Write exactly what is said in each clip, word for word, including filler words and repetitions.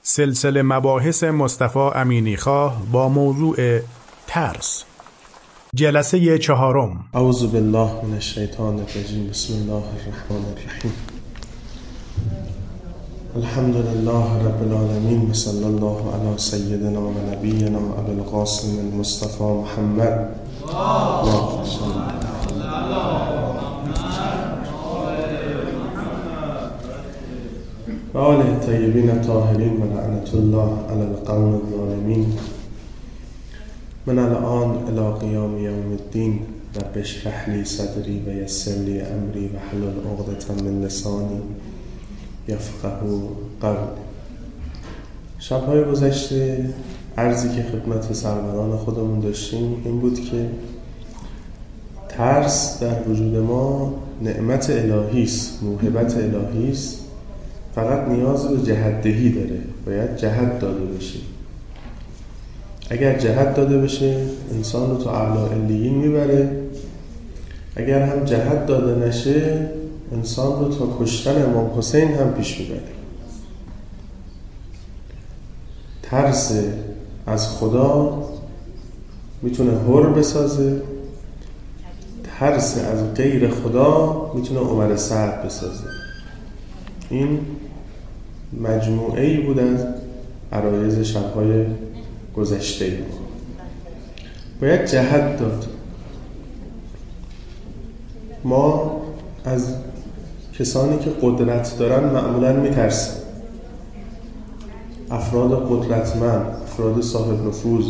سلسله مباحث مصطفی امینیخواه با موضوع ترس، جلسه چهارم. اعوذ بالله من الشیطان الرجیم. بسم الله الرحمن الرحیم. الحمد لله رب العالمین و صلی الله علی سیدنا و نبینا ابی القاسم المصطفى محمد اللهم صل و آله الطیبین الطاهرین و لعنت الله علی القوم الظالمین. من الان الی قیام یوم الدین رب اشرح لی صدری و یسر لی امری و حلل عقدة من لسانی یفقهوا قولی. شب‌های گذشته عرضی که خدمت سروران خودمون داشتیم این بود که ترس در وجود ما نعمت الهی است، موهبت الهی است، فقط نیاز به جهت‌دهی داره، باید جهت داده بشه. اگر جهت داده بشه انسان رو تو اعلی علیین میبره، اگر هم جهت داده نشه انسان رو تا کشتن امام حسین هم پیش میبره. ترس از خدا میتونه حر بسازه، ترس از غیر خدا میتونه عمر سعد بسازه. این مجموعه‌ای بود از عرایض شب‌های گذشته. باید جهت داد. ما از کسانی که قدرت دارن معمولاً میترسیم. افراد قدرتمند، افراد صاحب نفوذ.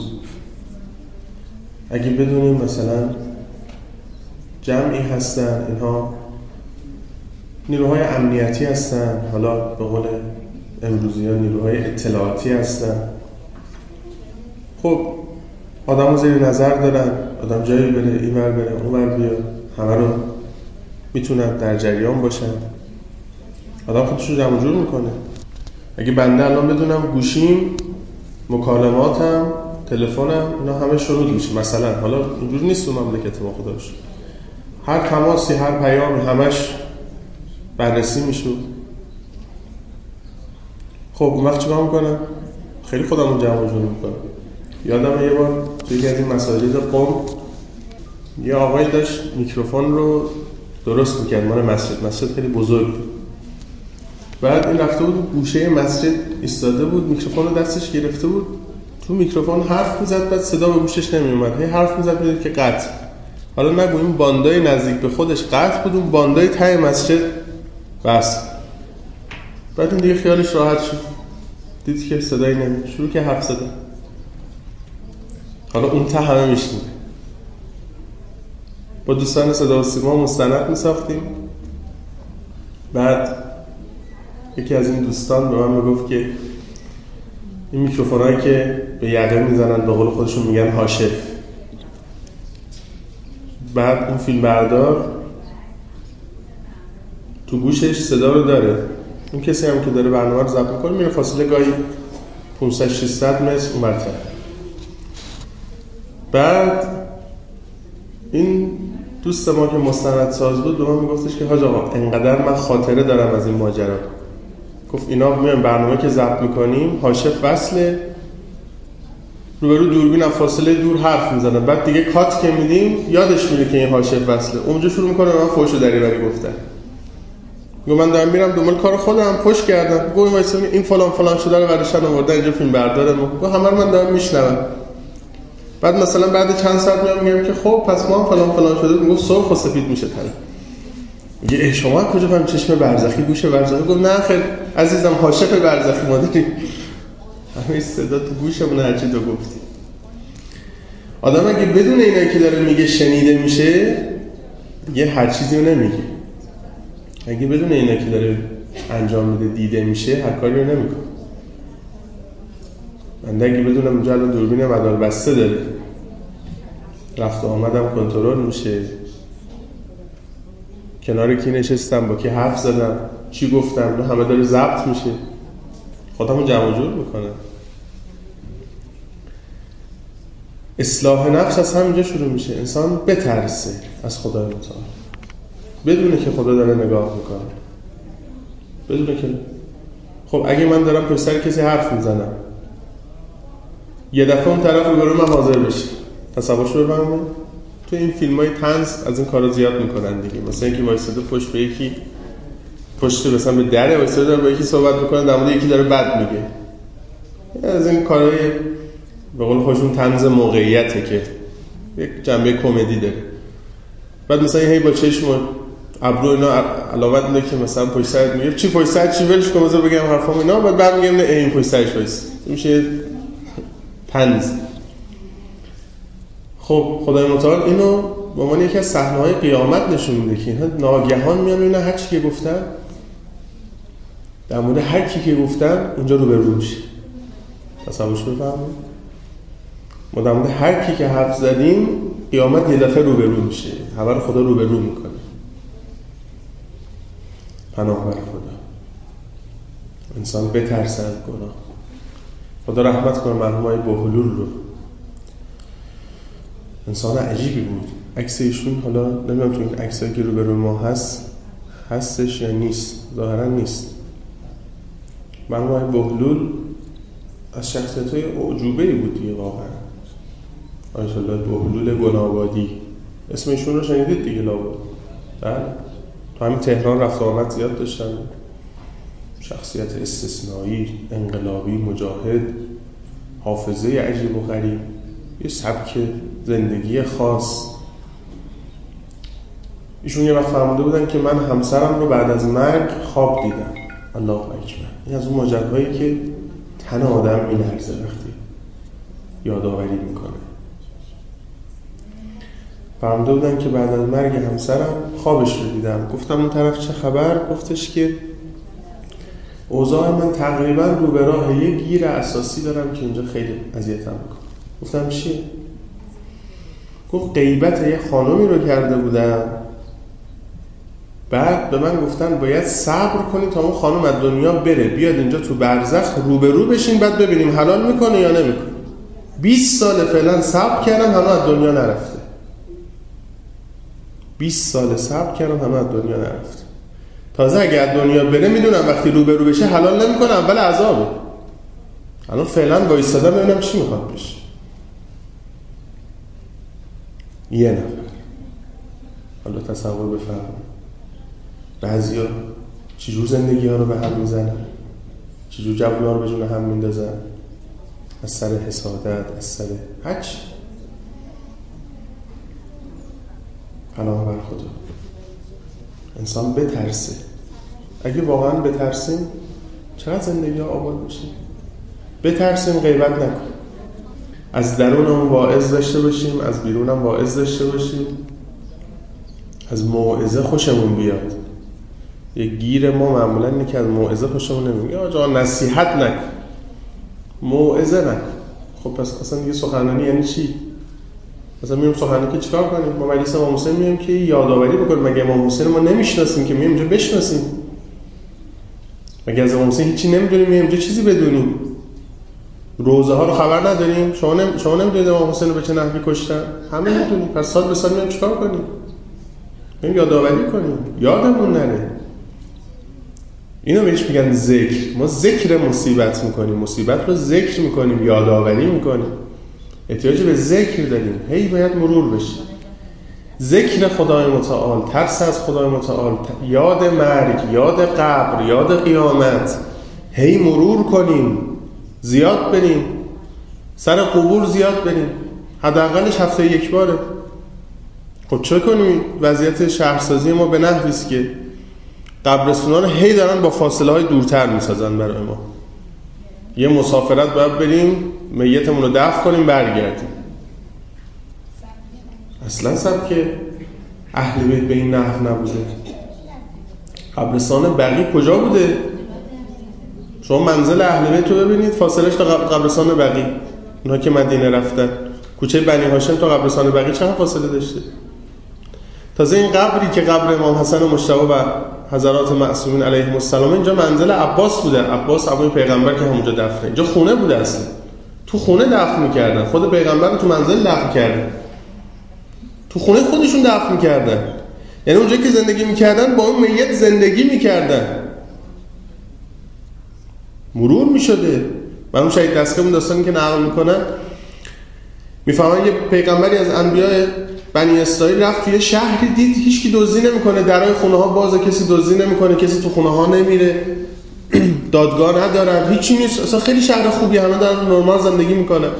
اگه بدونیم مثلا جمعی هستن، اینها نیروهای امنیتی هستن، حالا به قول امروزی ها نیروهای اطلاعاتی هستن، خب آدم رو زیر نظر دارن، آدم جایی بره این ور بره اون ور بیاد، همه رو میتونن در جریان باشن، آدم خودش رو جمع جور میکنه. اگه بنده الان بدونم گوشیم، مکالماتم، تلفنم، اینا همه شروط میشه مثلا، حالا اینجور نیست تو مملکت ما خدا باشه، هر تماسی هر پیامی همش بررسی میشه. خب اون وقت چیکار میکنم؟ خیلی خودمون جمع جور میکنم. یادم یه بار توی یکی از این مساجد قم یه آقای داشت میکروفون رو درست میکرد مال مسجد، مسجد خیلی بزرگ بود. بعد این رفته بود گوشه مسجد ایستاده بود، میکروفون رو دستش گرفته بود، تو میکروفون حرف میزد، بعد صدا به گوشش نمیومد، هی حرف میزد میدید که قطع. حالا نگو این باندای نزدیک به خودش قطع بود، اون باندای ته مسجد بس. بعد این دیگه خیالش راحت شد، دید که صدایی نمیاد، شروع که حرف زدن. حالا اون ته همه میشنید. با دوستان صدا و سیما مستند میساختیم. بعد یکی از این دوستان به من میگفت که این میکروفونایی که به یقه میزنن به قول خودشون میگن هاشف. بعد اون فیلم بردار تو گوشش صدا رو داره، اون کسی هم که داره برنامه رو ضبط میکنه میره فاصله گاهی پانصد ششصد متر اونورتر. بعد این دوست ما که مستند ساز بود به من میگفتش که حاج آقا انقدر من خاطره دارم از این ماجرا. گفت اینا میان برنامه که ضبط میکنیم هاشف وصله، روبرو دوربین از فاصله دور حرف میزنه، بعد دیگه کات که میدیم یادش میره که این هاشف وصله، اونجا شروع میکنه من فوش و دریوری گفتن. گفت من دارم میرم دنبال کار خودم، پشت کردم، گفت وایسا این فلان فلان شده رو برشن آوردن اینجا فیلم برداره. گفت همه رو من دارم میشنوم. بعد مثلا بعد چند ساعت میام میگم که خب پس ما فلان فلان شده، میگه سرخ و سفید میشه تره. میگه ای شما کجا فهمیدین چشم برزخی گوش برزخی؟ گفت نه خیر عزیزم هاشف برزخی ما داریم، همه صدا تو گوشمون هر چی تو گفتی. آدم اگه بدون اینایی که داره میگه شنیده میشه یه هر چیزی رو نمیگه. اگه بدون اینایی که داره انجام میده دیده میشه هر کاری رو نمیکنه. من اگه بدونم اونجا الان دوربین مدار بسته داره، رفت و آمدم کنترل میشه، کنار کی نشستم با کی حرف زدم چی گفتم همه داره ضبط میشه، خودمون جمع جور میکنه. اصلاح نفس از همینجا شروع میشه. انسان بترسه از خدای متعال، بدونه که خدا داره نگاه میکنه، بدونه که خب اگه من دارم پشت سر کسی حرف میزنم، یه دفعه اون طرف رو من حاضر بشه، تصورش رو بفهمه. تو این فیلم‌های طنز از این کارا زیاد میکنن دیگه، مثلا اینکه وایساده پشت به یکی، پشت مثلا به در وایساده داره با یکی صحبت میکنه، در مورد یکی داره بد میگه. از این کارهای به قول خودشون طنز موقعیته که یک جنبه کمدی داره. بعد مثلا هی با چشم و ابرو اینا علامت میده که مثلا پشت سرت میگه چی پشت سر چی ولش کن بذار بگم حرفام اینا، بعد برمیگم نه این پشت سرش وایس، میشه طنز. خب خدای متعال اینو به عنوان یکی از صحنه‌های قیامت نشون میده که اینا ناگهان میان اینا هر چی که گفتن در مورد هر کی که گفتن اونجا رو به رو میشه. تصورش بفهمید ما در مورد هر کی که حرف زدیم قیامت یه دفعه رو به رو میشه، همه رو خدا رو به رو میکنه. پناه بر خدا، انسان بترسه از گناه. خدا رحمت کنه مرحومای بهلول رو، انسان عجیبی بود. عکس ایشون حالا نمیدونم تو این عکسایی که رو به رو ما هست هستش یا نیست، ظاهرا نیست. مرحومای بهلول از شخصیت‌های اعجوبه‌ای بود دیگه واقعا. آیت الله بهلول گنابادی، اسم ایشون رو شنیدید دیگه لابد؟ بله، تو همین تهران رفت آمد زیاد داشتن. شخصیت استثنایی، انقلابی، مجاهد، حافظه عجیب و غریب، یه سبک زندگی خاص. ایشون یه وقت فرموده بودن که من همسرم رو بعد از مرگ خواب دیدم. الله اکبر. این از اون ماجراهایی که تن آدم میلرزه وقتی یادآوری میکنه. فرموده بودن که بعد از مرگ همسرم خوابش رو دیدم. گفتم اون طرف چه خبر؟ گفتش که اوضاع من تقریبا رو به راه یه گیر اساسی دارم که اینجا خیلی اذیتم میکنه. گفتم چیه؟ گفت غیبت یه خانومی رو کرده بودم، بعد به من گفتن باید صبر کنی تا اون خانم از دنیا بره، بیاد اینجا تو برزخ روبرو بشین، بعد ببینیم حلال میکنه یا نمیکنه. بیست سال فعلا صبر کردم هنوز از دنیا نرفته. بیست سال صبر کردم هنوز از دنیا نرفته. تازه اگه از دنیا بره میدونم وقتی روبرو بشه حلال نمیکنه، اول عذابه. الان فعلا وایسادم ببینم چی میخواد بشه. یه نفر. حالا تصور بفرمایید بعضیا چجور زندگی ها رو به هم میزنن، چجور جوونا ها رو به جون هم میندازن، از سر حسادت، از سر هچ. پناه بر خدا، انسان بترسه. اگه واقعا بترسیم چقدر زندگی ها آباد میشه. بترسیم، غیبت نکن، از درونمون واعظ داشته باشیم، از بیرونم واعظ داشته باشیم، از موعظه خوشمون بیاد. یه گیر ما معمولا اینه که از موعظه خوشمون نمیاد. یا آقا نصیحت نکن، موعظه نکن. خب پس اصلا دیگه سخنرانی یعنی چی؟ مثلا میریم سخنرانی که چیکار کنیم؟ ما مجلس امام حسین میایم که یادآوری بکنیم. مگه امام حسین ما نمیشناسیم که میایم اینجا بشناسیم؟ مگه از امام حسین هیچی نمیدونیم میایم اینجا چیزی بدونیم؟ روزه ها رو خبر نداریم؟ شما نم... شما نمیدونید امام حسین رو به چه نحوی کشتن؟ همه میدونیم. پس سال به سال میایم چیکار کنیم؟ میایم یادآوری کنیم، یادمون نره. اینو بهش میگن ذکر. ما ذکر مصیبت میکنیم، مصیبت رو ذکر میکنیم، یادآوری میکنیم. احتیاج به ذکر داریم، هی باید مرور بشه. ذکر خدای متعال، ترس از خدای متعال، یاد مرگ، یاد قبر، یاد قیامت، هی مرور کنیم، زیاد بریم سر قبور، زیاد بریم. حداقلش هفته یک باره. خب چه کنیم؟ وضعیت شهرسازی ما به نحوی است که قبرستونا رو هی دارن با فاصله های دورتر میسازن برای ما. یه مسافرت باید بریم میتمون رو دفن کنیم برگردیم. اصلا سبک اهل بیت به این نحو نبوده. قبرستان بقیع کجا بوده؟ شما منزل اهل بیت رو ببینید، فاصلش تا قبرستان بقیع. اونها که مدینه رفتن، کوچه بنی هاشم تا قبرستان بقیع چند فاصله داشته؟ تازه این قبری که قبر امام حسن مجتبی و حضرات معصومین علیهم السلام، اینجا منزل عباس بوده. عباس عموی پیغمبر که همونجا دفنه. اینجا خونه بوده، اصلا تو خونه دفن میکردن. خود پیغمبر رو تو منزل دفن کردن، تو خونه خودشون دفن میکردن. یعنی اونجا که زندگی میکردن با اون میت زندگی میکردن. مرور میشده. من اون شهید دستگاهمون داستانی که نقل میکنن میفهمن یه پیغمبری از انبیاء بنی اسرائیل رفت توی شهری، دید هیچکی دزدی نمیکنه، درای خونه ها بازه، کسی دزدی نمیکنه، کسی تو خونه ها نمیره، دادگاه ندارن، هیچی نیست، اصلا خیلی شهر خوبی، همه دارن نرمال زندگی میکنن.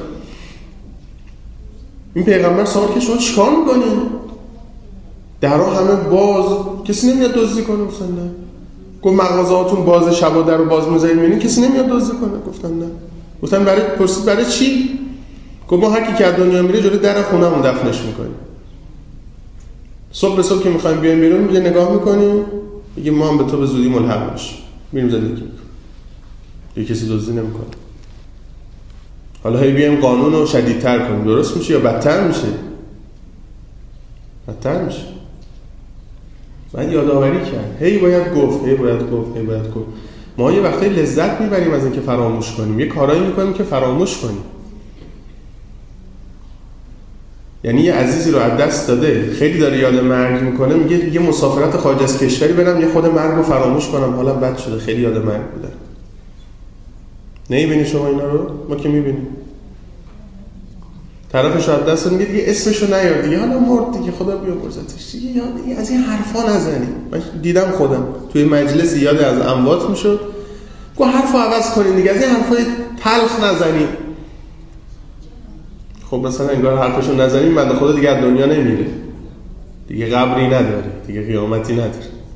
این پیغمبر سوال که شما چیکار میکنین؟ درها همه باز، کسی نمیاد دزدی کنه. گفتن نه. گفت مغازه‌هاتون باز، شبا درو باز می‌ذارید میبینین کسی نمیاد دزدی کنه؟ گفتن نه. گفتن برای پرسید برای چی؟ گفت ما هر کی که از دنیا میره جلوی در خونه‌مون دفنش میکنیم. صبح به صبح که میخوایم بیایم بیرون میگه نگاه میکنیم، میگه ما هم به تو به زودی ملحق میشیم، میریم زندگی میکنیم. دیگه کسی دزدی نمیکنه. حالا هی بیایم قانون رو شدیدتر کنیم، درست میشه یا بدتر میشه؟ بدتر میشه. باید یادآوری کرد، هی باید گفت، هی باید گفت، هی باید گفت. ما یه وقتی لذت میبریم از اینکه فراموش کنیم، یه کارایی میکنیم که فراموش کنیم. یعنی یه عزیزی رو از دست داده، خیلی داره یاد مرگ میکنه، میگه یه مسافرت خارج از کشوری برم یه خود مرگ رو فراموش کنم، حالا بد شده، خیلی یاد مرگ بودم. نمیبینی شما اینا رو؟ ما که میبینیم. طرفش رو از دست داده، میگه دیگه اسمشو نیار دیگه، حالا مرد دیگه، خدا بیامرزتش دیگه، یاد از این حرفا نزنیم. من دیدم خودم توی مجلس یاد از اموات میشد، گو حرفو عوض کنین دیگه، از این حرفای تلخ نزنیم. خب مثلا انگار حرفشو نزنیم بنده خدا دیگه از دنیا نمیره، دیگه قبری نداره، دیگه قیامتی نداره،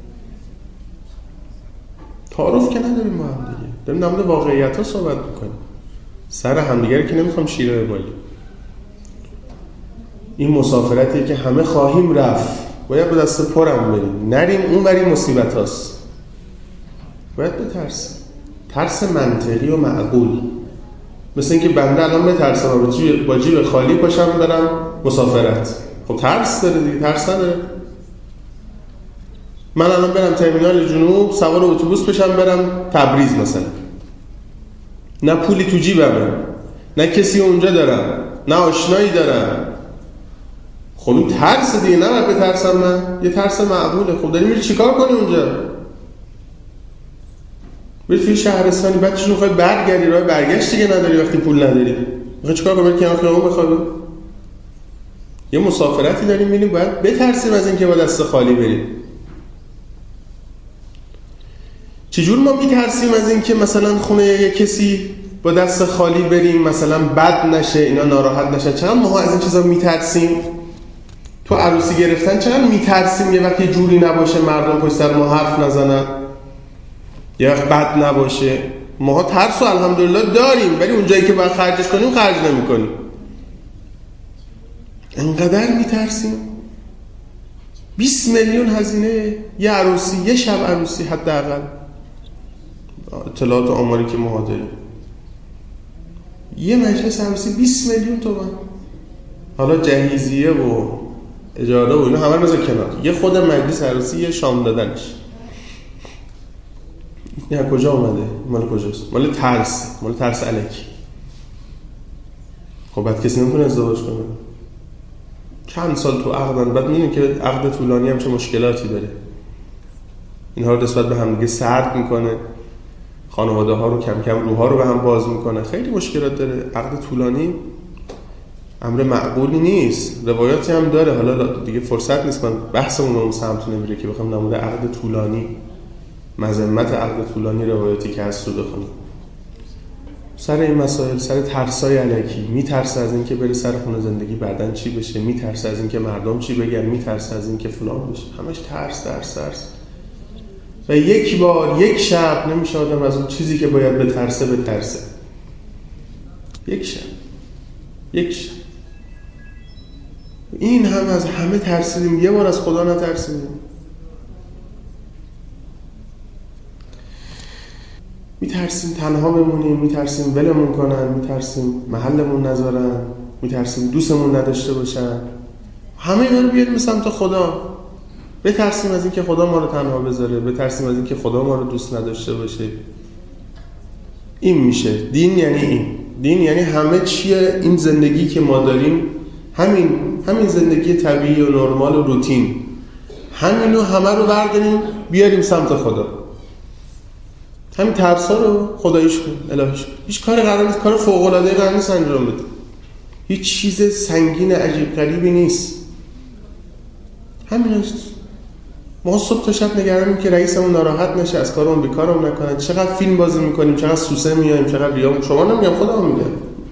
تعارف که نداریم با هم دیگه، داریم در مورد واقعیت‌ها صحبت میکنیم، سر همدیگه که نمیخوام شیره ببالیم. این مسافرتی که همه خواهیم رفت، باید به دست پرم بریم، نریم اون وری مصیبت هاست، باید بترسیم، ترس منطقی و معقول. مثل اینکه بنده الان بترسم با جیب خالی پاشم برم مسافرت، خب ترس داره دیگه، ترس نداره. من الان برم ترمینال جنوب سوار اتوبوس بشم برم تبریز مثلا، نه پولی تو جیبمه، نه کسی اونجا دارم، نه آشنایی دارم، خب این ترس دیگه، نه باید بترسم من، یه ترس معقوله. خب داری میری چیکار کنی اونجا؟ بری توی شهرستانی بعد چون میخوای برگردی، راه برگشت دیگه نداری وقتی پول نداری، میخوای چیکار کنی؟ بری کنار خیابون بخوابی؟ یه مسافرتی داریم میریم، باید بترسیم از اینکه با دست خالی بریم. چجور ما میترسیم از اینکه مثلا خونه یه کسی با دست خالی بریم، مثلا بد نشه، اینا ناراحت نشه؟ چقدر ما از این چیزا میترسیم؟ تو عروسی گرفتن چقدر میترسیم یه وقتی جوری نباشه، مردم پشت سر ما حرف نزنن، یه وقت بد نباشه. ما ترس و الحمدلله داریم، ولی اون جایی که باید خرجش کنیم خرج نمی کنیم. انقدر میترسیم. بیست میلیون هزینه یه عروسی، یه شب عروسی حداقل، اطلاعات و آماری که ما داریم، یه مجلس عروسی بیست میلیون تومان. حالا جهیزیه و اجاره و اینا همه رو بذار کنار، یه خود مجلس عروسی، یه شام دادنش، این کجا اومده؟ مال کجاست؟ مال ترس، مال ترس الکی. خب بعد کسی نمیتونه ازدواج کنه. چند سال تو عقدن، بعد میبینی که عقد طولانی هم چه مشکلاتی داره. اینها رو نسبت به هم دیگه سرد میکنه، خانواده ها رو کم کم روها رو به هم باز میکنه، خیلی مشکلات داره. عقد طولانی امر معقولی نیست، روایاتی هم داره، حالا دیگه فرصت نیست من بحثمون اون سمت نمیره که بخوام در مورد عقد طولانی، مذمت عقد طولانی روایاتی که هست رو بخونیم. سر این مسائل، سر ترسای الکی، میترسه از اینکه بره سر خونه زندگی بعدن چی بشه، میترسه از اینکه مردم چی بگن، میترسه از اینکه فلان بشه، همش ترس ترس ترس. و یک بار یک شب نمیشه آدم از اون چیزی که باید بترسه بترسه. یک شب یک شب این هم از همه ترسیدیم، یه بار از خدا نترسیدیم. میترسیم تنها بمونیم، میترسیم ولمون کنن، میترسیم محلمون نذارن، میترسیم دوستمون نداشته باشن. همه اینا رو بیاریم سمت خدا. بترسیم از اینکه خدا ما رو تنها بذاره، بترسیم از اینکه خدا ما رو دوست نداشته باشه. این میشه دین. یعنی این دین یعنی همه چیه این زندگی که ما داریم، همین همین زندگی طبیعی و نرمال و روتین، همینو همه رو برداریم بیاریم سمت خدا. همین ترسا رو خداییش کن، الهیش کن. هیچ کاری قرار نیست، کار فوق العاده قرار نیست انجام بده. هیچ چیز سنگین عجیب غریبی نیست. همین است. ما صبح تا شب نگرانیم که رئیسمون ناراحت نشه، از کارمون بیکارم نکنه، چقدر فیلم بازی میکنیم، چقدر سوسه میایم، چقدر ریام. شما نمیگم، خودم میگم.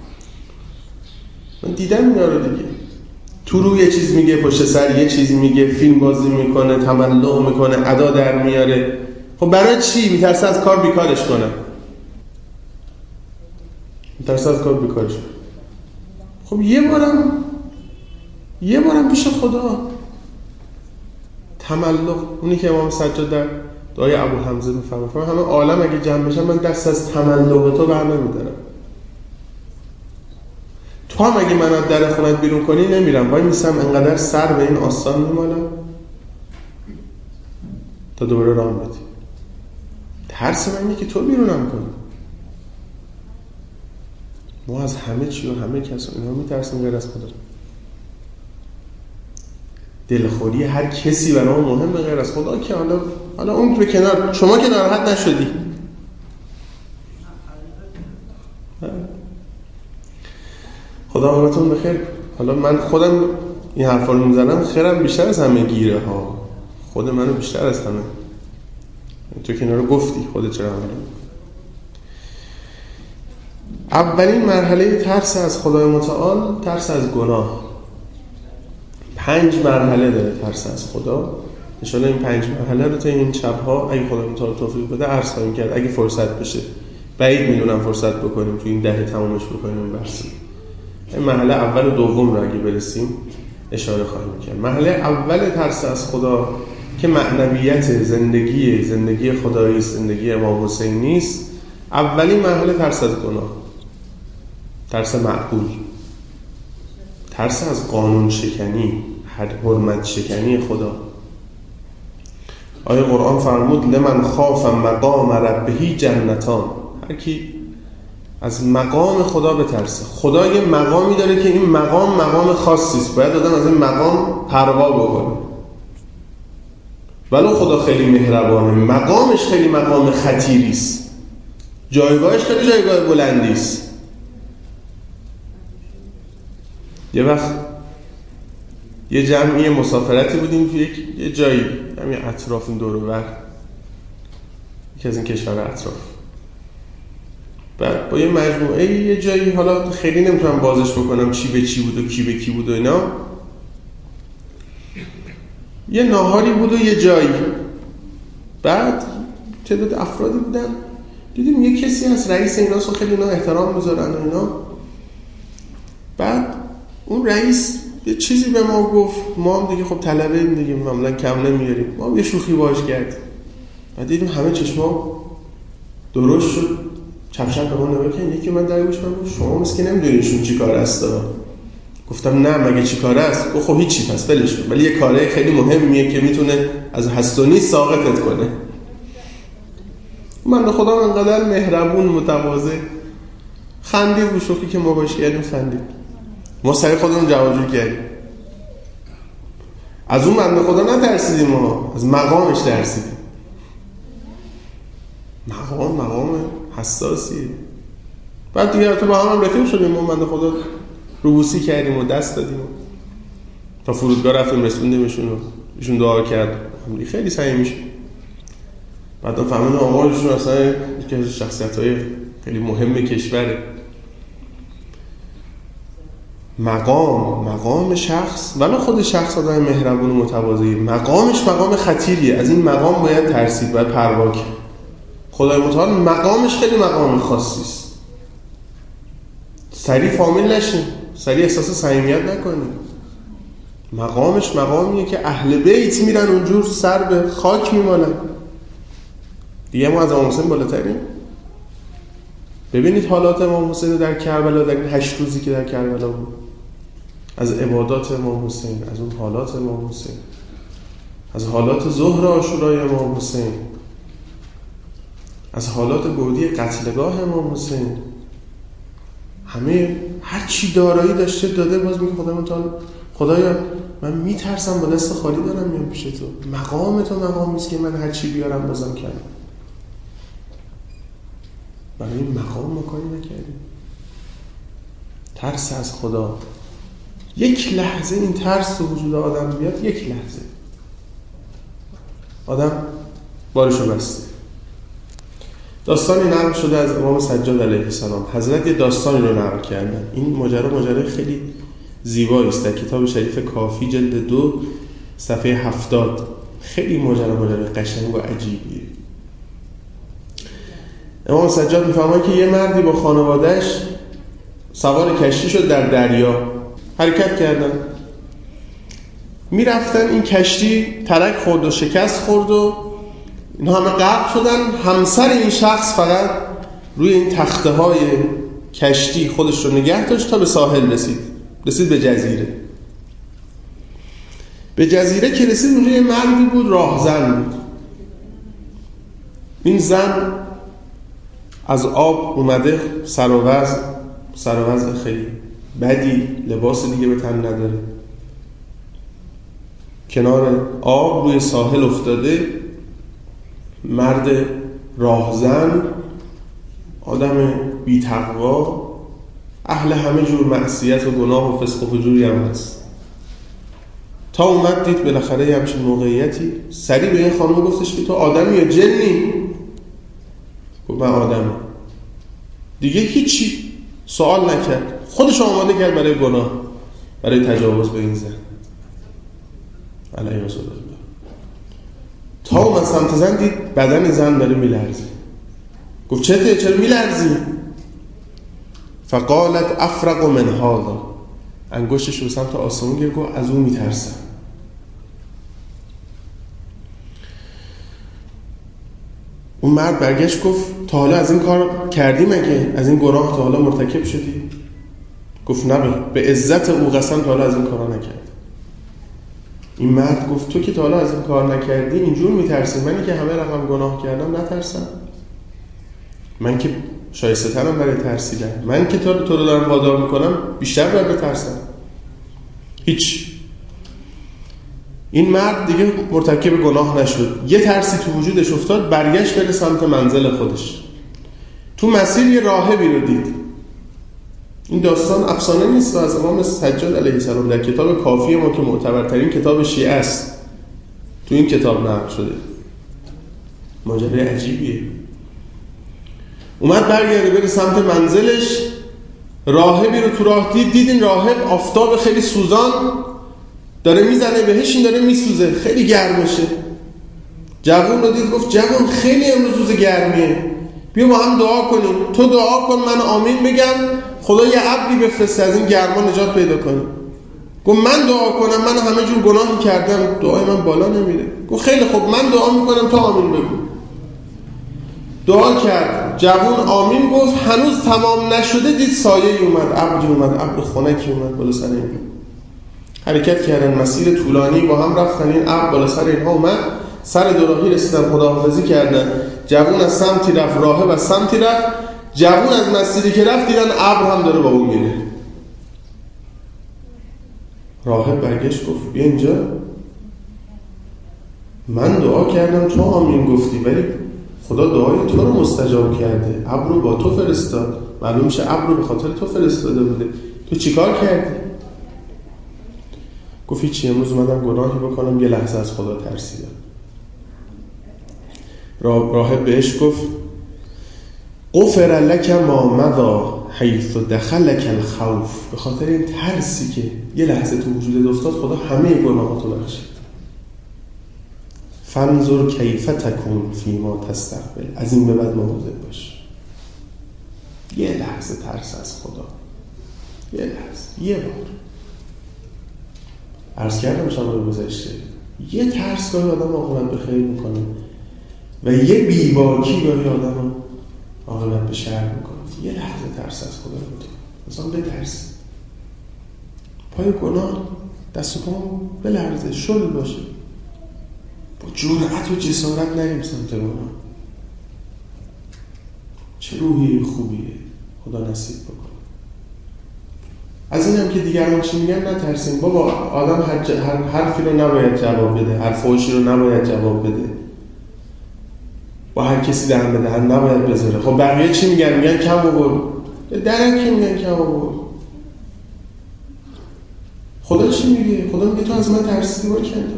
من دیدم اینا رو دیگه. تو روی یه چیز میگه، پشت سر یه چیز میگه، فیلم بازی میکنه، تملق میکنه، ادا در میاره. خب برای چی؟ میترسه از کار بیکارش کنه. میترسه از کار بیکارش کنه. خب یه بارم یه بارم پیش خدا تملق، اونی که امام سجاد در دعای ابو حمزه میفرمایند همه عالم اگه جمع بشن من دست از تملق تو بر نمیدارم. تو هم اگه من از در خونت بیرون کنی نمیرم، وای میسم انقدر سر به این آستان میمالم تا دوباره راه بدی. ترس من اینه که تو بیرونم کنی. ما از همه چی و همه کس و اینا میترسیم غیر از خدا. دلخوری هر کسی برای ما مهمه غیر از خدا که حالا حالا اون به کنار، شما که ناراحت نشدی. خدا عاقبتون بخیر. حالا من خودم این حرفا رو میزنم، خیرم بیشتر از همه گیره ها، خود منو بیشتر از همه. تو که اینا رو گفتی، خودت چرا همه اولین مرحله ترس از خدای متعال، ترس از گناه. پنج مرحله داره ترس از خدا. ان شاء الله این پنج مرحله رو تا این شب‌ها اگه خدا متعال توفیق بده عرض خواهیم کرد، اگه فرصت بشه. بعید میدونم فرصت بکنیم تو این دهه تمامش بکنیم این بحث. این مرحله اول و دوم رو اگه برسیم اشاره خواهیم کرد. مرحله اول ترس از خدا که معنویت زندگی زندگی خدایی، زندگی امام حسین نیست. اولین مرحله ترس از گناه، ترس معقول، ترس از قانون شکنی، حرمت شکنی خدا. آیه قرآن فرمود لمن خاف مقام ربه جنتان. هر کی از مقام خدا بترسه. خدا یه مقامی داره که این مقام مقام خاصی است، باید آدم از این مقام پروا بکنه. ولو خدا خیلی مهربانه، مقامش خیلی مقام خطیری است، جایگاهش خیلی جایگاه بلندی است. یه وقت یه جمعی مسافرتی بودیم که یک یه جایی همین اطراف این دور و بر یکی از این کشور اطراف، بعد با یه مجموعه یه جایی، حالا خیلی نمیتونم بازش بکنم چی به چی بود و کی به کی بود و اینا، یه ناهاری بود و یه جایی، بعد تعداد افرادی بودن، دیدیم یه کسی از رئیس ایناست و خیلی اینا احترام میذارن و اینا. بعد اون رئیس یه چیزی به ما گفت، ما هم دیگه خب طلبه ایم دیگه، معمولا کم نمیاریم، ما هم یه شوخی باهاش کردیم. بعد دیدیم همه چشما درست شد، چپ چپ به ما نگاه کردن. یکی من در گوش من گفت شما مثل که نمیدونید ایشون چی کار است. گفتم نه مگه چی کاره است؟ گفت خب هیچی پس ولش کن، ولی یه کاره خیلی مهمیه که میتونه از هست و نیست ساقطت کنه. من به خدا انقدر مهربون متواضع خندید به شوخی که ما باش کردیم، خندید. ما سر خودمون جوابجو کردیم. از اون بنده خدا نترسیدیم، ما از مقامش ترسیدیم. مقام مقام حساسیه. بعد دیگه تو با هم رفیق شدیم، ما بنده خدا روبوسی کردیم و دست دادیم تا فرودگاه رفتیم رسوندیمشون و ایشون دعا کرد، خیلی سعی میشه. بعد فهمیدم آقایشون اصلا یکی از شخصیت‌های خیلی مهم کشوره. مقام مقام شخص، ولی خود شخص آدم مهربون و متواضعی، مقامش مقام خطیریه. از این مقام باید ترسید، باید پروا کرد. خدای متعال مقامش خیلی مقام خاصی است. سریع فامیل نشین، سریع احساس صمیمیت نکنید. مقامش مقامیه که اهل بیت میرن اونجور سر به خاک میمالن. دیگه ما از امام حسین بالاتریم. ببینید حالات امام حسین در کربلا، در این هشت روزی که در کربلا بود، از عبادات امام حسین، از اون حالات امام حسین، از حالات ظهر عاشورای امام حسین، از حالات گودی قتلگاه امام حسین، همه هر چی دارایی داشته داده. باز میگه خدا متعال خدایا من میترسم با دست خالی دارم میام پیش تو. مقام تو مقامی است که من هر چی بیارم بازم کم. برای این مقام ما کاری نکردیم. ترس از خدا، یک لحظه این ترس تو وجود آدم بیاد، یک لحظه آدم بارشو بسته. داستانی نقل شده از امام سجاد علیه السلام. حضرت یه داستانی رو نقل کردن. این ماجرا ماجرای خیلی زیبایی است. در کتاب شریف کافی جلد دو صفحه هفتاد خیلی ماجرا ماجرای قشنگ و عجیبیه. امام سجاد میفهمه که یه مردی با خانواده‌اش سوار کشتی شد، در دریا حرکت کردن. میرفتن، این کشتی ترک خورد و شکست خورد و اینا همه غرق شدن. همسر این شخص فقط روی این تخته های کشتی خودش رو نگه داشت تا به ساحل رسید. رسید به جزیره. به جزیره که رسید، اونجا یه مردی بود، راهزن بود. این زن از آب اومده، سر و وضع سر و وضع خیلی بدی، لباس دیگه به تن نداره، کنار آب روی ساحل افتاده. مرد راهزن، آدم بی تقوا، اهل همه جور معصیت و گناه و فسق و فجوری هم هست. تا اومد دید بالاخره همچین موقعیتی، سریع به این خانم گفتش که تو آدمی یا جنی؟ گفت من آدمم. دیگه هیچی سوال نکرد، خودش آماده کرد برای گناه، برای تجاوز به این زن علیه رسول الله. تا اومد سمت زن، دید بدن زن داره میلرزه. گفت چته؟ چرا میلرزی؟ فقالت افرق من هذا. انگشتش رو سمت آسمون گرفت، گفت از اون میترسم. اون مرد برگشت گفت تا حالا از این کار کردی مگه؟ از این گناه تا حالا مرتکب شدی؟ گفت نه، به عزت او قسم تا حالا از این کارا نکرد. این مرد گفت تو که تا حالا از این کار نکردی اینجور میترسی، منی که همه رقم گناه کردم نترسم؟ من که شایسته ترم برای ترسیدن، من که تو رو دارم وادار میکنم بیشتر باید بترسم. هیچ. این مرد دیگه مرتکب گناه نشد. یه ترسی تو وجودش افتاد، برگشت بره سمت منزل خودش. تو مسیر یه راهبی رو دید. این داستان افسانه نیست، از امام سجاد علیه السلام در کتاب کافی ما که معتبرترین کتاب شیعه است، تو این کتاب نقل شده. ماجرای عجیبیه. اومد برگرده بره سمت منزلش، راهبی رو تو راه دید. دید این راهب آفتاب خیلی سوزان داره میزنه بهش، این داره میسوزه، خیلی گرمشه. جوون رو دید، گفت جوون خیلی امروز روز گرمیه، بیا با هم دعا کنیم. تو دعا کن من آمین بگم، خدا یه ابری بفرسته از این گرما نجات پیدا کنیم. گفت من دعا کنم؟ من همه جور گناه کردم، دعای من بالا نمیره. گفت خیلی خوب، من دعا میکنم تو آمین بگو. دعا کرد، جوون آمین گفت. هنوز تمام نشده دید سایه اومد، ابری اومد، ابر خنکی اومد بالا سر این. حرکت کردن، مسیر طولانی با هم رفتن. این ابر بالا سر اینها اومد، سر دوراهی رسیدن، خداحافظی کردن. جوون از سمتی رفت، راهب از سمتی رفت. جوون از مسیری که رفت دیدن ابر هم داره با اون میره. راهب برگشت گفت بیا اینجا، من دعا کردم تو آمین گفتی، ولی خدا دعای تو رو مستجاب کرده، ابر رو با تو فرستاد. معلوم میشه ابر رو به خاطر تو فرستاده بوده. تو چیکار کردی؟ گفت هیچی، امروز اومدم گناهی بکنم، یه لحظه از خدا ترسیدم. راهب بهش گفت غفر لک ما مضی حیث دخلک الخوف. به خاطر این ترسی که یه لحظه تو وجودت افتاد، خدا همه گناهاتو بخشید. فانظر کیف تکون فیما تستقبل. از این به بعد مواظب باش. یه لحظه ترس از خدا، یه لحظه، یه بار. عرض کردم شما گذشته، یه ترس گاهی آدم عاقبت به خیر میکنه و یه بیباکی گاهی آدم رو عاقبت به شر میکنه. یه لحظه ترس از خدا بود، مثلا بترسی، پای گناه دست و پام بلرزه، شل باشه، با جرأت و جسارت نریم سمت گناه. چه روحی خوبیه، خدا نصیب بکنه. از این هم که دیگران چی میگن نترسیم. بابا آدم هر, هر حرفی رو نباید جواب بده، هر فحشی رو نباید جواب بده. با هر کسی دهن به دهن نباید بذاره. خب بقیه چی میگن؟ میگن کم آورد. درک که میگن کم آورد. خدا چی میگه؟ خدا میگه تو از من ترسیدی باید کردی.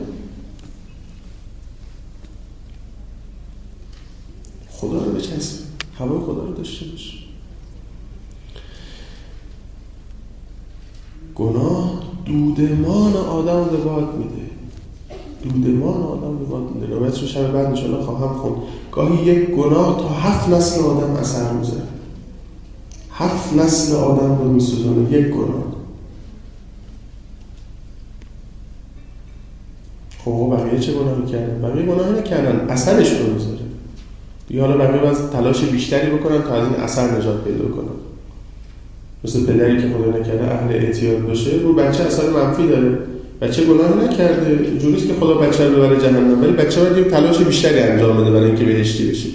خدا رو بچسب، هوای خدا رو داشته باش. گناه دودمان آدم به باد میده. دودمان آدم به باد میده. روایت رو شب بعد انشاءالله خواهم خوند. گاهی یک گناه تا هفت نسل آدم اثر میذاره. هفت نسل آدم رو میسوزونه یک گناه. خب بقیه چه گناهی کردن؟ بقیه گناهی نکردن، اثرش رو میذاره. دیگه حالا بقیه باید تلاش بیشتری بکنن تا از این اثر نجات پیدا کنن. مثل پدری که خدا نکرده اهل اعتیاد باشه، رو بچه اثر منفی داره. بچه گناهی نکرده، جوریست که خدا بچه رو ببره جهنم، ولی بچه باید یک تلاش بیشتری انجام بده برای اینکه بهشتی بشه.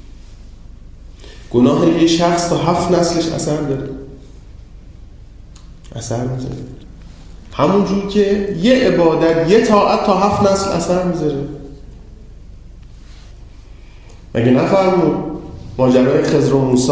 گناه یه شخص تا هفت نسلش اثر داره، اثر میذاره. همون جور که یه عبادت، یه طاعت تا هفت نسل اثر میذاره. مگه نفرمود ماجرای خضر و موسی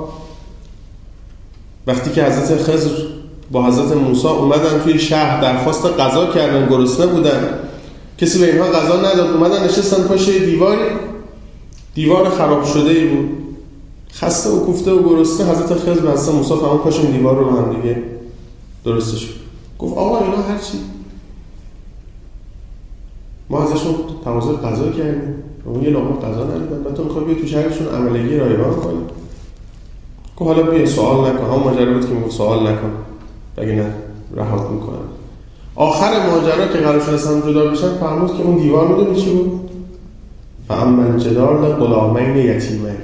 وقتی که حضرت خضر با حضرت موسی اومدن توی شهر درخواست غذا کردن، گرسنه بودن، کسی به اینها غذا نداد، اومدن نشستن پشت دیواری، دیوار خراب شده ای بود، خسته و کوفته و گرسنه. حضرت خضر به حضرت موسی فرمود پاشون دیوار رو هم دیگه درستش شد. گفت آقا اینا هرچی ما ازشون تقاضا غذا کردیم، اون یه لقمه غذا ندادن، بعد تو میخوای بیا تو شهرشون عملگی رایگان کنی. گفت حالا بیا سوال نکن. هم ماجرا بود که میگفت سوال نکن بگی نه رهات میکنن. آخر ماجرا که قرار شد اصلا جدا بشن فرمود که اون دیوار میدونی چی بود؟ فاما الجدار لغلامین یتیمین.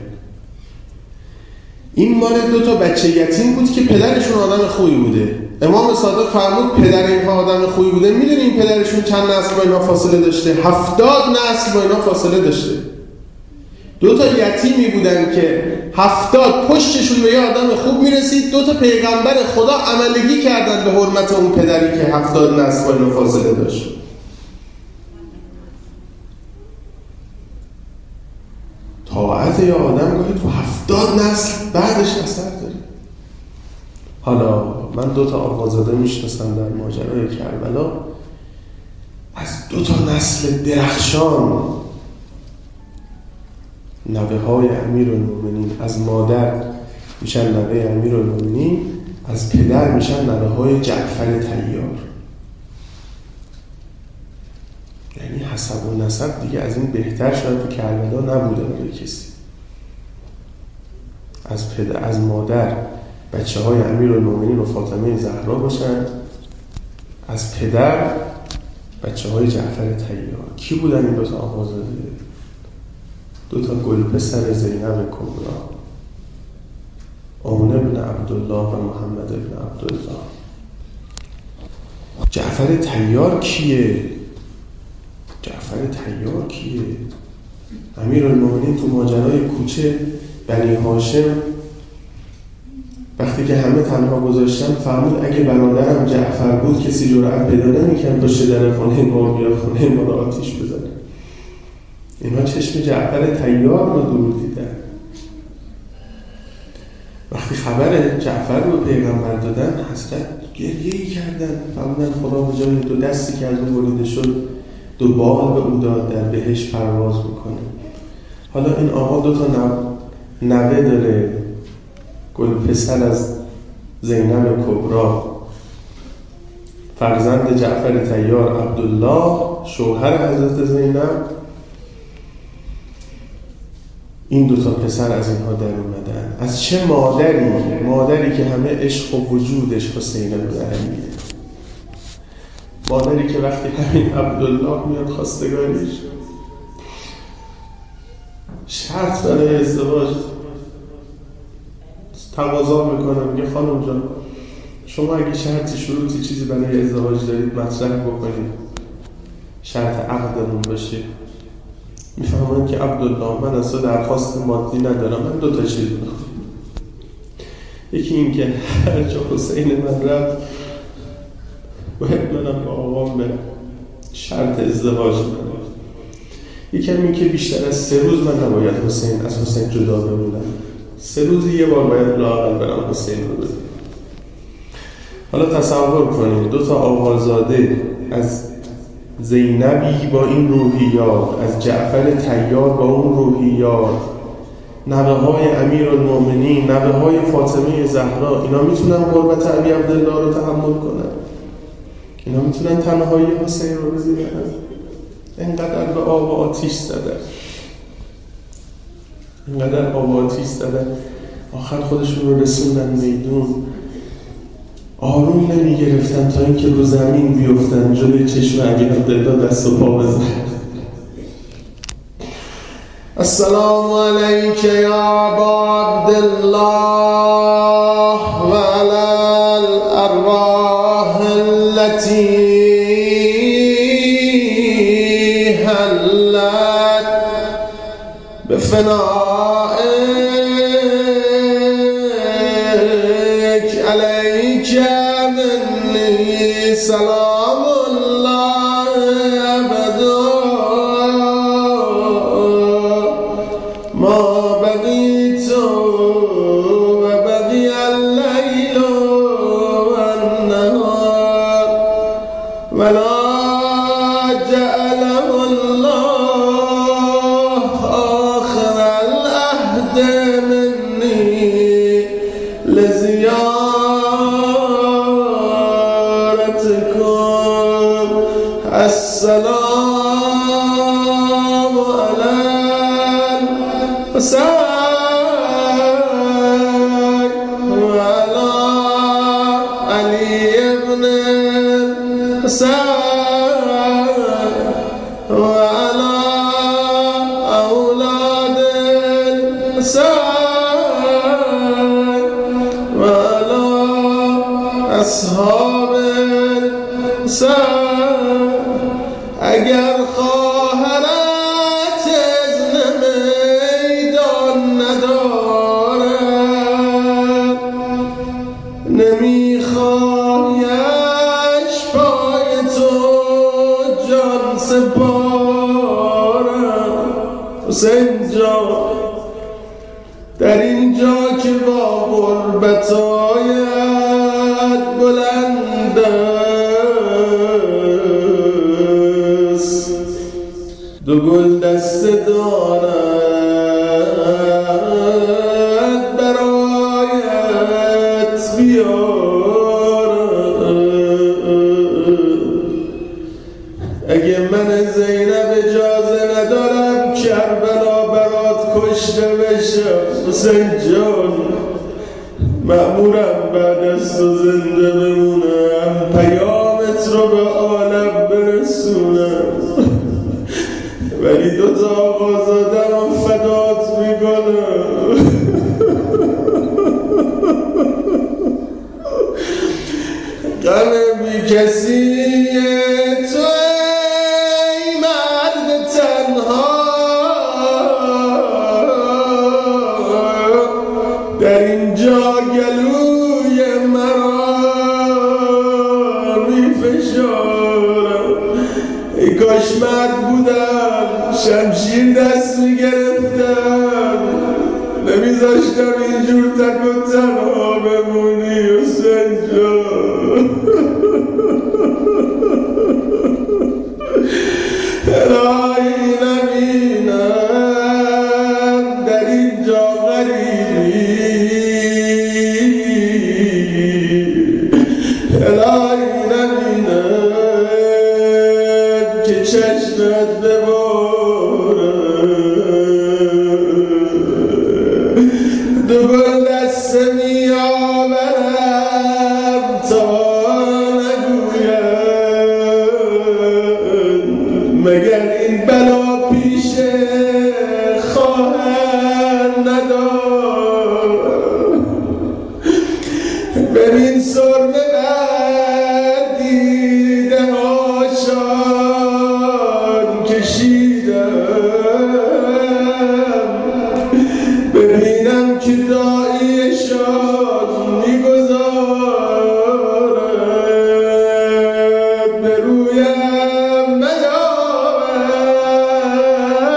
این مال دو تا بچه یتیم بود که پدرشون آدم خوبی بوده. امام صادق فرمود پدر اینها آدم خوبی بوده. میدونی این پدرشون چند نسل با اینا فاصله داشته؟ هفتاد نسل با اینا فاصله داشته. دو تا یتیمی بودن که هفتاد پشتشون به یه آدم خوب میرسید. دو تا پیغمبر خدا عملگی کردن به حرمت اون پدری که هفتاد نسل با اینا فاصله داشت. طاعت یا آدم گاهی تو هفتاد نسل بعدش اثر داره. حالا من دو تا آقازاده میشناسم در ماجرای کربلا، از دو تا نسل درخشان، نوه های امیرالمومنین، از مادر میشن نوه امیرالمومنین، از پدر میشن نوه های جعفر طیار. یعنی حسب و نسب دیگه از این بهتر شاید تو کربلا نبوده برای کسی. از پدر، از مادر بچه های امیرالمومنین و فاطمه زهرا باشن، از پدر بچه های جعفر طیار. کی بودن این دو تا آقازاده؟ دو تا گل پسر زینب کبرا، آمنه بن عبدالله و محمد بن عبدالله. جعفر طیار کیه؟ جعفر طیار کیه؟ امیرالمومنین تو ماجرای کوچه بنی هاشم وقتی که همه تنها گذاشتن فرمود اگه برادرم جعفر بود کسی جرأت پیدا نمی‌کرد پشت در خونه ما بیاد خونه ما رو آتیش بزنه. اینا چشم جعفر طیار رو دور دیدن. وقتی خبر جعفر رو پیغمبر دادن حضرت گریه‌ای کردن، فرمودن خدا به جای دو دستی که از اون بریده شد دو بال به او داد در بهشت پرواز میکنه. حالا این آقا دو تا نوه داره، گل پسر از زینب کبرا، فرزند جعفر طیار عبدالله شوهر حضرت زینب. این دو تا پسر از اینها در اومدن. از چه مادری؟ مادری که همه عشق و وجودش حسین بن علیه. مادری که وقتی همین عبدالله میاد خواستگاریش شرط برای ازدواج تقاضا میکنم، میگه خانم جان شما اگه شرطی شروطی چیزی برای ازدواج دارید مطرح بکنید، شرط عقدمون باشه. میفهمم که عبدالله من اصلا درخواست مادی ندارم، من دو تا چیز میخوام. یکی این که هر جا حسین من رفت باید منم با آقام برم، شرط ازدواج من. یکم این که بیشتر از سه روز من نباید حسین از حسین جدا بمونم، سه روز یه بار باید لااقل برم حسین رو ببینم. حالا تصور کنید دو تا آقازاده از زینبی با این روحیات، از جعفر طیار با اون روحیات، نوه های امیرالمومنین، نوه های فاطمه زهرا، اینا میتونن قربت ابی عبدالله رو تحمل کنن؟ اینا میتونن تنهایی حسین رو بزیدن؟ اینقدر به آب و آتیش زدن، اینقدر آب و آتیش زدن، آخر خودشون رو رسوندن میدون. آروم نمی گرفتن تا اینکه رو زمین بیفتن جلوی چشم ابی عبدالله دست و پا بزن. السلام علیک یا ابا عبدالله و علی الارواح التي حلت بفنائک علیک منی سلام الله ابدا ما بقیت و بقی اللیل و النهار ولا جعله الله آخر العهد منی لزیارتکم. السلام علی الحسین و علی علی ابن الحسین و علی اولاد الحسین و علی اصحاب الحسین. اگر خواهرت اذن میدان ندارد، نمیخواهیش پای تو جان سپارم. حسین جان در اینجا که با غربت آید بلند است، دو گل دست دارد برایت بیارم. اگه من زینب اجازه ندارم کربلا برات کشته بشم، حسین جان مأمورم بعد از تو زنده بمونم، پیامت رو به عالم برسونم، ولی دو تا آقازاده رو فدات میکنم. غم بی کسی تو ای مرد تنها، در اینجا گلوی مرا میفشارم. ای کاش مرد بودم شمشیر دست میگرفتم، نمیذاشتم اینجور تک و تنها بمونی حسین جان. الهی نبینم در اینجا غریبی، الهی نبینم که چشمت ببارم. دو گل دست می آورم تا نگویم مگر این بلا پیش خواهر ندارم. ببین سرمه بر دیده هاشان کشیدم، ببینم که دایشان میگذارد به رویم نیامد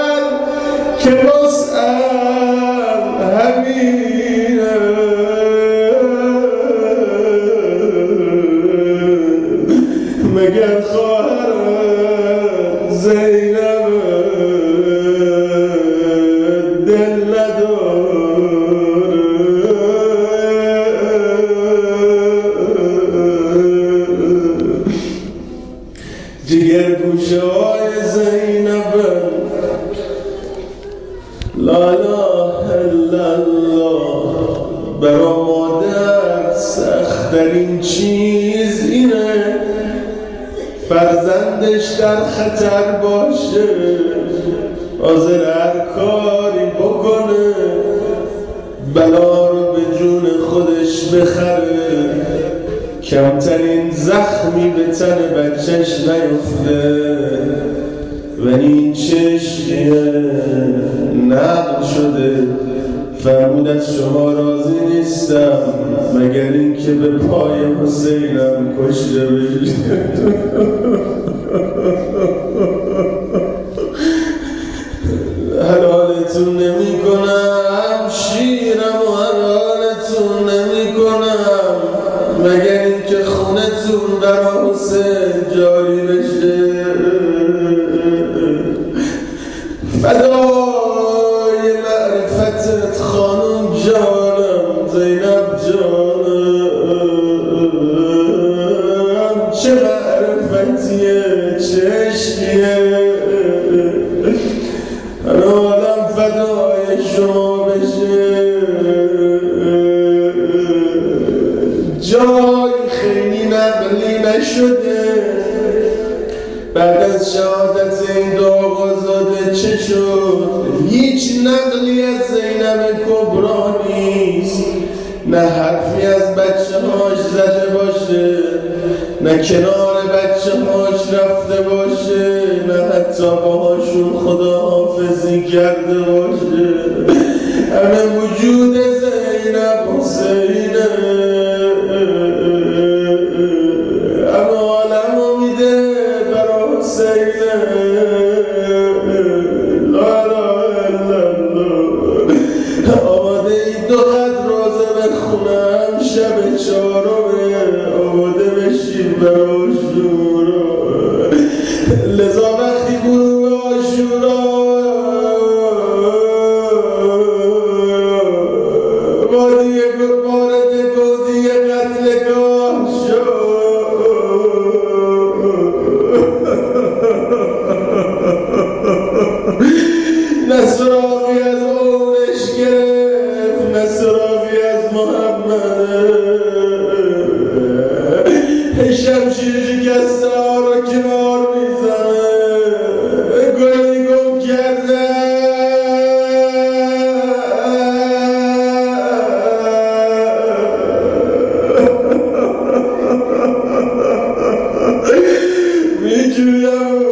سخت‌ترین چیز اینه فرزندش در خطر باشه حاضر هر کاری بکنه بلا رو به جون خودش بخره کمترین زخمی به تن بچهش نیفته ولی این چشمیه نقل شده فرمود از شما راضی نیستم مگر این که به پای حسینم کشته بشه حلالتون نمی کنم شیرم و حلالتون نمی کنم مگر این که خونتون برا حسین جاری بشه فدای معرفتت خانم جانم زینب جانم چه معرفتیه چه عشقیه هر عالم فدای شما بشه جای خیلی نقلی نشده بعد از شهادت این دو آقازاده چه شد هیچ نقلی از زینب کبرا نیست نه حرفی از بچه هاش زده باشه نه کنار بچه هاش رفته باشه نه حتی باهاشون خداحافظی کرده باشه همه وجود زینب حسینه همه عالم امیده برا حسینه لا لا الا الله آماده ای دو خط روزه بخونم شب چهارمه آماده بشین برا عاشورا لذا وقتی گروه عاشورا وارد گودی قتلگاه شد نه سراغی از اونش گرفت نه سراغی از محمد شمشیر شکسته ها رو کنار میزنه گلی گم کرده میجویم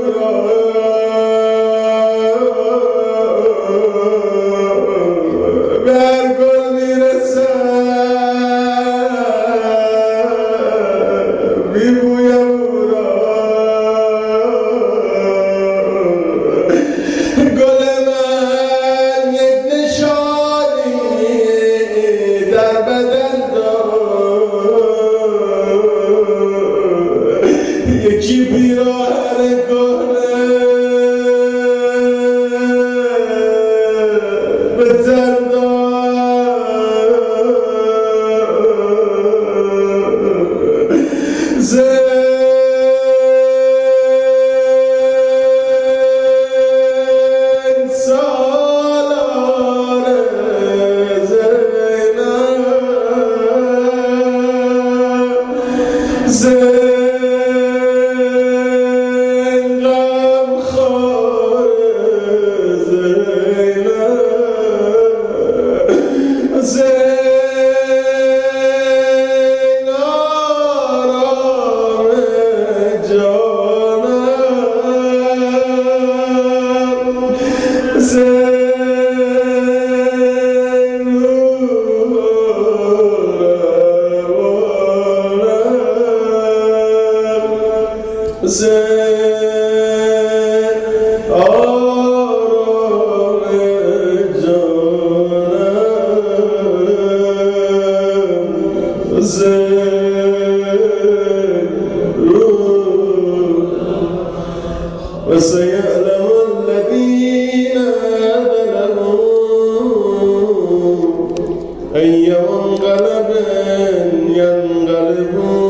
به هر گل میرسم میبویم گل من یک نشانی در بدن دار یکی پیراهن کنه به تن دار زن سالار زینب زن وسيعلم الذين ظلموا أي منقلب ينقلبون